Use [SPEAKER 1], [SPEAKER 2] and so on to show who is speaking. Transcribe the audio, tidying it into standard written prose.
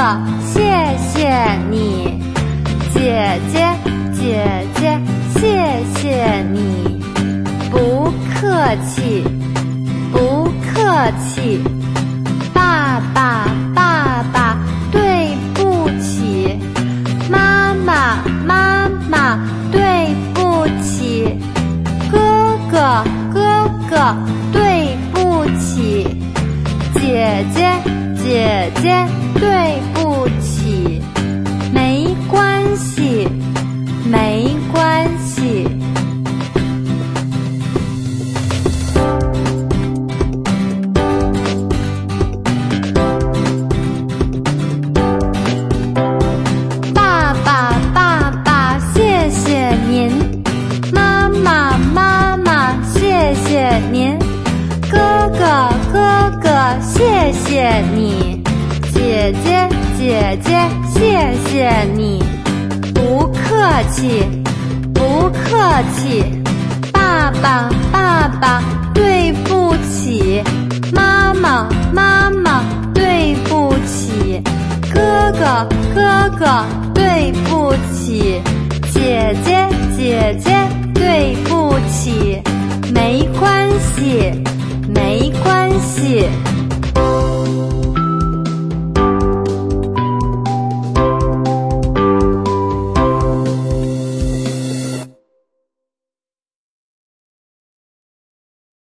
[SPEAKER 1] 谢谢你，姐姐姐姐谢谢你，不客气不客气，爸爸爸爸对不起，妈妈妈妈对不起，哥哥哥哥对不起，姐姐姐姐对不起，没关系没关系。爸爸爸爸谢谢您，妈妈妈妈谢谢您，哥哥哥哥谢谢你，姐姐姐姐谢谢你，不客气不客气，爸爸爸爸对不起，妈妈妈妈对不起，哥哥哥哥对不起，姐姐姐姐对不起，没关系没关系。